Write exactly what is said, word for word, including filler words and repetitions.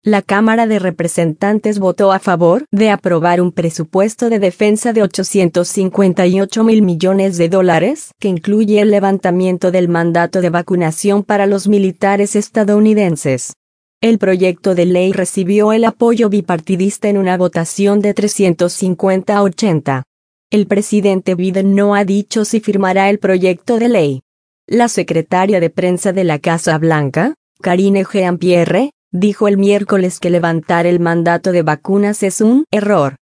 La Cámara de Representantes votó a favor de aprobar un presupuesto de defensa de ochocientos cincuenta y ocho mil millones de dólares, que incluye el levantamiento del mandato de vacunación para los militares estadounidenses. El proyecto de ley recibió el apoyo bipartidista en una votación de trescientos cincuenta a ochenta. El presidente Biden no ha dicho si firmará el proyecto de ley. La secretaria de prensa de la Casa Blanca, Karine Jean-Pierre, dijo el miércoles que levantar el mandato de vacunas es un error.